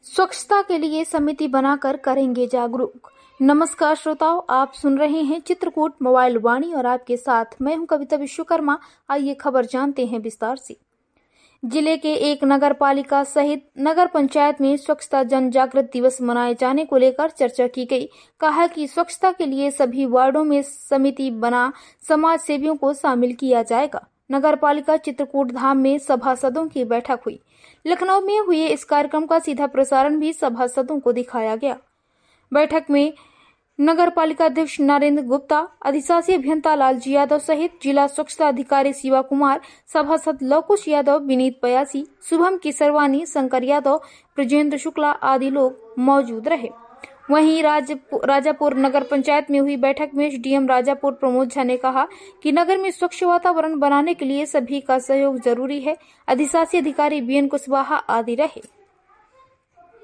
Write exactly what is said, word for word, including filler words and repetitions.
स्वच्छता के लिए समिति बनाकर करेंगे जागरूक। नमस्कार श्रोताओं, आप सुन रहे हैं चित्रकूट मोबाइल वाणी और आपके साथ मैं हूं कविता विश्वकर्मा। आइए खबर जानते हैं विस्तार से। जिले के एक नगर पालिका सहित नगर पंचायत में स्वच्छता जन जागृति दिवस मनाए जाने को लेकर चर्चा की गई। कहा कि स्वच्छता के लिए सभी वार्डों में समिति बना समाज सेवियों को शामिल किया जाएगा। नगर पालिका चित्रकूट धाम में सभासदों की बैठक हुई। लखनऊ में हुए इस कार्यक्रम का सीधा प्रसारण भी सभासदों को दिखाया गया। बैठक में नगर पालिका अध्यक्ष नरेंद्र गुप्ता, अधिशासी अभियंता लालजी यादव सहित जिला स्वच्छता अधिकारी शिवा कुमार, सभासद लवकुश यादव, विनीत बयासी, शुभम किसरवानी, शंकर यादव, ब्रजेंद्र शुक्ला आदि लोग मौजूद रहे। वहीं राजापुर नगर पंचायत में हुई बैठक में एसडीएम राजापुर प्रमोद झा ने कहा कि नगर में स्वच्छ वातावरण बनाने के लिए सभी का सहयोग जरूरी है। अधिशासी अधिकारी बीएन कुशवाहा आदि रहे।